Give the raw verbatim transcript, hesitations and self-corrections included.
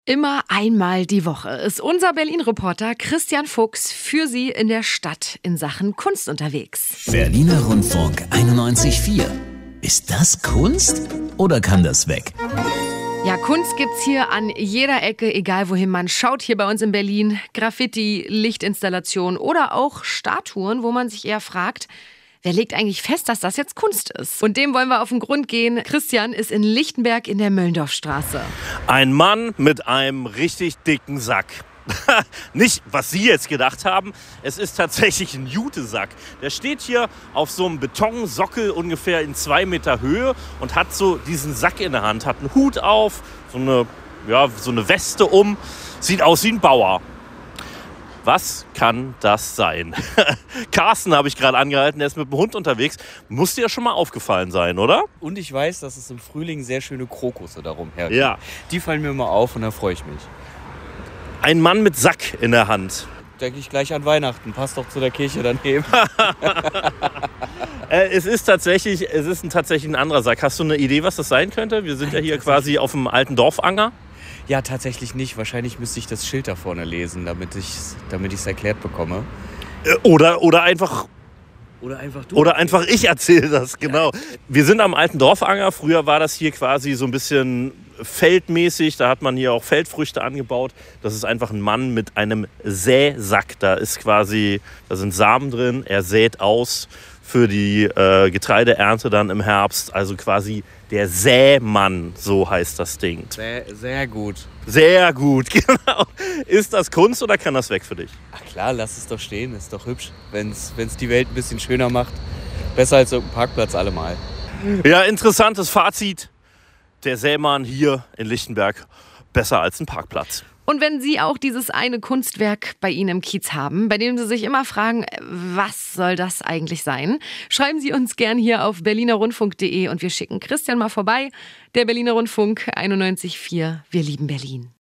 Immer einmal die Woche ist unser Berlin-Reporter Christian Fuchs für Sie in der Stadt in Sachen Kunst unterwegs. Berliner Rundfunk einundneunzig Komma vier. Ist das Kunst oder kann das weg? Ja, Kunst gibt's hier an jeder Ecke, egal wohin man schaut hier bei uns in Berlin. Graffiti, Lichtinstallationen oder auch Statuen, wo man sich eher fragt, wer legt eigentlich fest, dass das jetzt Kunst ist? Und dem wollen wir auf den Grund gehen. Christian ist in Lichtenberg in der Möllendorfstraße. Ein Mann mit einem richtig dicken Sack. Nicht, was Sie jetzt gedacht haben, es ist tatsächlich ein Jutesack. Der steht hier auf so einem Betonsockel ungefähr in zwei Meter Höhe und hat so diesen Sack in der Hand, hat einen Hut auf, so eine, ja, so eine Weste um, sieht aus wie ein Bauer. Was kann das sein? Carsten habe ich gerade angehalten, der ist mit dem Hund unterwegs. Muss dir ja schon mal aufgefallen sein, oder? Und ich weiß, dass es im Frühling sehr schöne Krokusse darum hergehen. Ja. Die fallen mir immer auf und da freue ich mich. Ein Mann mit Sack in der Hand. Denke ich gleich an Weihnachten. Passt doch zu der Kirche daneben. äh, es ist tatsächlich, es ist ein, tatsächlich ein anderer Sack. Hast du eine Idee, was das sein könnte? Wir sind ja hier quasi auf dem alten Dorfanger. Ja, tatsächlich nicht. Wahrscheinlich müsste ich das Schild da vorne lesen, damit ich es damit ich's erklärt bekomme. Äh, oder, oder einfach... Oder einfach du. Oder einfach ich erzähle das, genau. Wir sind am alten Dorfanger. Früher war das hier quasi so ein bisschen feldmäßig. Da hat man hier auch Feldfrüchte angebaut. Das ist einfach ein Mann mit einem Säsack. Da ist quasi, da sind Samen drin. Er sät aus für die äh, Getreideernte dann im Herbst. Also quasi der Sämann, so heißt das Ding. Sehr, sehr gut. Sehr gut, genau. Ist das Kunst oder kann das weg für dich? Ach klar, lass es doch stehen. Ist doch hübsch. Wenn es die Welt ein bisschen schöner macht. Besser als irgendein Parkplatz allemal. Ja, interessantes Fazit. Der Sämann hier in Lichtenberg besser als ein Parkplatz. Und wenn Sie auch dieses eine Kunstwerk bei Ihnen im Kiez haben, bei dem Sie sich immer fragen, was soll das eigentlich sein, schreiben Sie uns gern hier auf berliner rundfunk punkt de und wir schicken Christian mal vorbei. Der Berliner Rundfunk einundneunzig Komma vier. Wir lieben Berlin.